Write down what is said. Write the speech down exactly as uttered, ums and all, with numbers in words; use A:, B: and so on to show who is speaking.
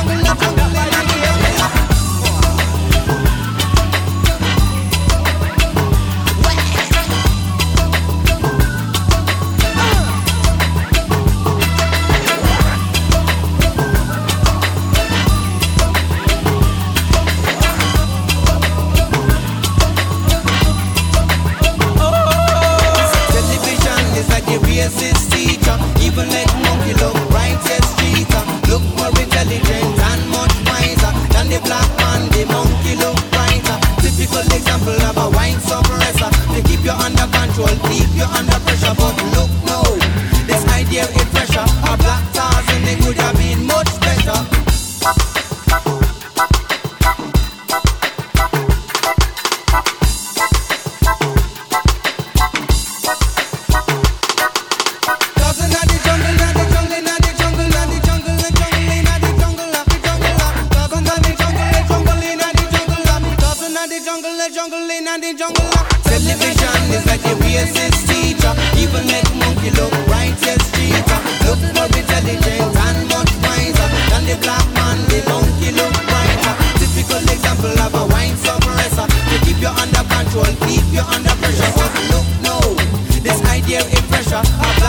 A: jungle, the jungle, in the jungle. Racist teacher, even make monkey look righteous cheater. Look more intelligent and much wiser than the black man, the monkey look brighter. Typical example of a wine suppressor. They keep you under control, keep you under pressure. But look now, this idea is pressure. A black Tarzan, they could have been much better. Television is like a racist teacher, even make monkey look righteous cheater. Look more intelligent and much wiser than the black man, the monkey look brighter. Typical example of a wine suppressor. To keep you under control, keep you under pressure. But look no, this idea is pressure.